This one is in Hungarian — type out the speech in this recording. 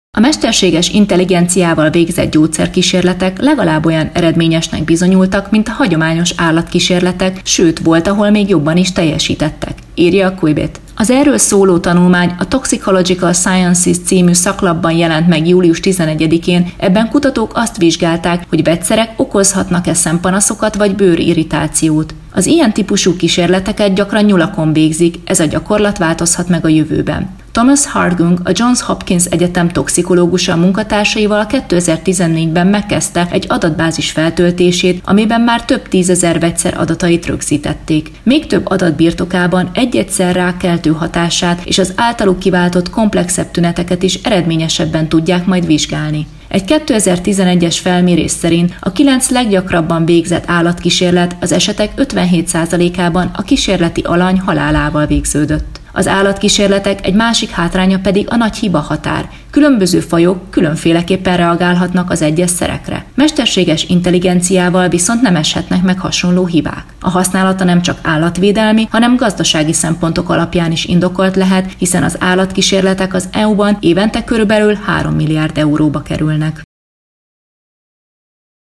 A mesterséges intelligenciával végzett gyógyszerkísérletek legalább olyan eredményesnek bizonyultak, mint a hagyományos állatkísérletek, sőt, volt, ahol még jobban is teljesítettek, írja a Quibit. Az erről szóló tanulmány a Toxicological Sciences című szaklapban jelent meg július 11-én, ebben kutatók azt vizsgálták, hogy vegyszerek okozhatnak-e szempanaszokat vagy bőrirritációt. Az ilyen típusú kísérleteket gyakran nyulakon végzik, ez a gyakorlat változhat meg a jövőben. Thomas Hartung, a Johns Hopkins Egyetem toxikológusa munkatársaival 2014-ben megkezdte egy adatbázis feltöltését, amiben már több 10 000 vegyszer adatait rögzítették. Még több adat birtokában egy-egyszer rákeltő hatását és az általuk kiváltott komplexebb tüneteket is eredményesebben tudják majd vizsgálni. Egy 2011-es felmérés szerint a 9 leggyakrabban végzett állatkísérlet az esetek 57%-ában a kísérleti alany halálával végződött. Az állatkísérletek egy másik hátránya pedig a nagy hiba határ. Különböző fajok különféleképpen reagálhatnak az egyes szerekre. Mesterséges intelligenciával viszont nem eshetnek meg hasonló hibák. A használata nem csak állatvédelmi, hanem gazdasági szempontok alapján is indokolt lehet, hiszen az állatkísérletek az EU-ban évente körülbelül 3 milliárd euróba kerülnek.